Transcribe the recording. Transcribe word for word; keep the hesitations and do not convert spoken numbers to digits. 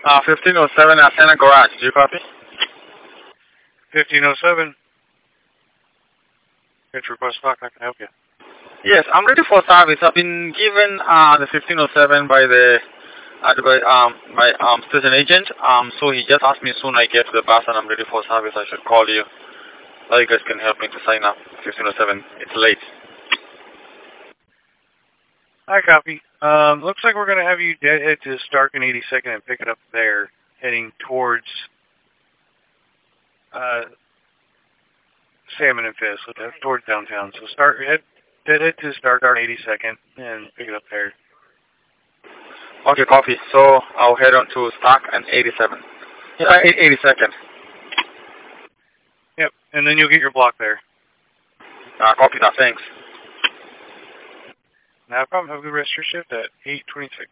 Uh, fifteen oh seven at Santa Garage. Do you copy? fifteen oh seven. It's request stock. I can help you. Yes, I'm ready for service. I've been given uh, the fifteen oh seven by the uh, by um my um station agent. Um, so he just asked me soon I get to the bus and I'm ready for service. I should call you. So you guys can help me to sign up. fifteen oh seven. It's late. I copy. Um, looks like we're going to have you head to Stark and eighty-second and pick it up there, heading towards uh, Salmon and Fisk, so that's towards downtown. So start head, head to Stark and eighty-second and pick it up there. Okay, copy. So I'll head on to Stark and eighty-seven. Yeah, eighty-second. Yep, and then you'll get your block there. Uh, copy that. Thanks. No problem. Have a good rest of your shift at eight twenty-six.